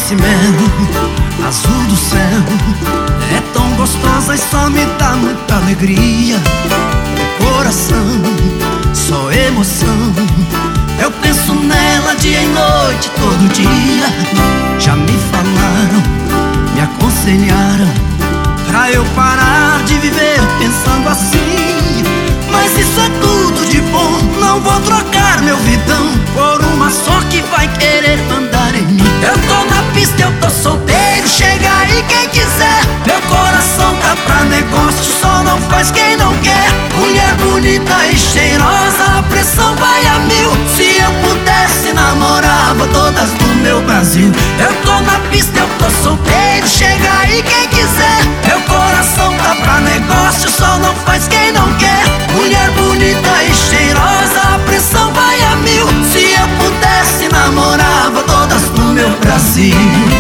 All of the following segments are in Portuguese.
doce mel, azul do céu. É tão gostosa e só me dá muita alegria. Coração, só emoção. Eu penso nela dia e noite, todo dia. Já me falaram, me aconselharam pra eu parar de viver pensando assim. Mas isso é tudo de bom, não vou trocar meu vidão por uma só que vai querer mandar em mim. Eu tô na pista, eu tô solteiro, chega aí quem quiser. Meu coração tá pra negócio, só não faz quem não quer. Mulher bonita e cheirosa, a pressão vai a mil. Se eu pudesse, namorava todas do meu Brasil. Eu tô na pista, eu tô solteiro, chega aí quem quiser. Meu coração tá pra negócio, só não faz quem não quer. Mulher bonita e cheirosa, a pressão vai a mil. Se eu pudesse, namorava todas do meu Brasil.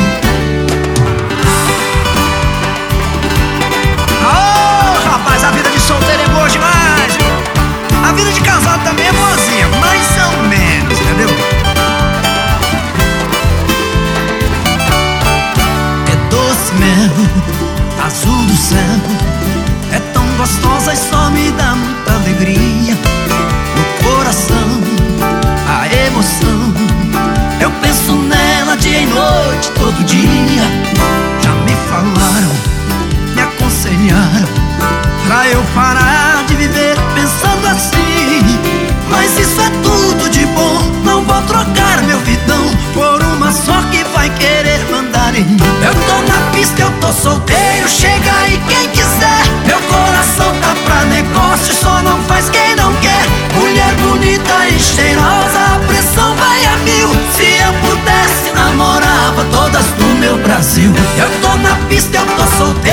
Oh, rapaz, a vida de solteiro é boa demais. A vida de casado também é boazinha, mais ou menos, entendeu? É doce mel, azul do céu. É tão gostosa e só me dá muita alegria. No coração, a emoção. Eu penso nela dia e noite, todo dia. Já me falaram, me aconselharam pra eu parar de viver pensando assim. Mas isso é tudo de bom, não vou trocar meu vidão por uma só que vai querer mandar em mim. Eu tô na pista, eu tô solteiro, chega aí quem quiser. Meu coração tá pra negócio, só não faz quem não quer. Mulher bonita e cheirosa, a pressão vai a mil. Se eu pudesse, namorava todas do meu Brasil. Eu tô na pista, eu tô solteiro,